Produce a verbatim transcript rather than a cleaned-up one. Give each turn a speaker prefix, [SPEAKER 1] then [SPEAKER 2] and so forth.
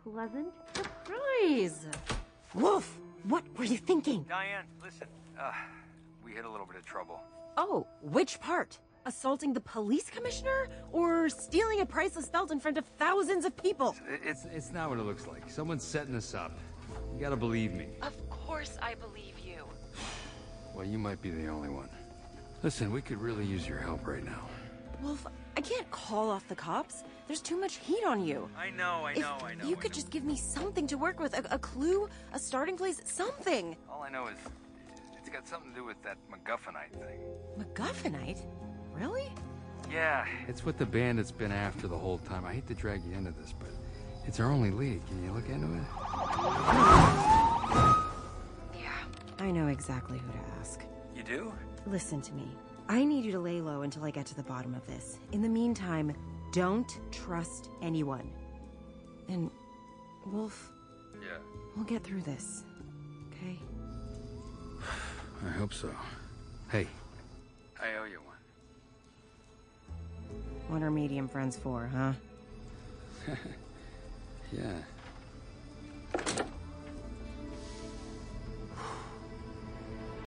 [SPEAKER 1] pleasant surprise.
[SPEAKER 2] Wolf, what were you thinking?
[SPEAKER 3] Diane, listen. Uh, we hit a little bit of trouble.
[SPEAKER 2] Oh, which part? Assaulting the police commissioner? Or stealing a priceless belt in front of thousands of people?
[SPEAKER 4] It's, it's not what it looks like. Someone's setting us up. You gotta believe me.
[SPEAKER 2] Of course I believe you.
[SPEAKER 4] Well, you might be the only one. Listen, we could really use your help right now.
[SPEAKER 2] Wolf, I can't call off the cops. There's too much heat on you.
[SPEAKER 3] I know, I know,
[SPEAKER 2] if
[SPEAKER 3] I know.
[SPEAKER 2] You
[SPEAKER 3] I
[SPEAKER 2] could
[SPEAKER 3] know.
[SPEAKER 2] just give me something to work with. A, a clue? A starting place? Something.
[SPEAKER 3] All I know is it's got something to do with that MacGuffinite thing.
[SPEAKER 2] MacGuffinite? Really?
[SPEAKER 3] Yeah.
[SPEAKER 4] It's what the bandit's been after the whole time. I hate to drag you into this, but it's our only lead. Can you look into it?
[SPEAKER 2] Yeah, I know exactly who to ask.
[SPEAKER 3] You do?
[SPEAKER 2] Listen to me. I need you to lay low until I get to the bottom of this. In the meantime, don't trust anyone. And, Wolf,
[SPEAKER 3] Yeah.
[SPEAKER 2] we'll get through this, okay?
[SPEAKER 4] I hope so. Hey.
[SPEAKER 3] I owe you one.
[SPEAKER 2] What are medium friends for, huh?
[SPEAKER 4] Yeah.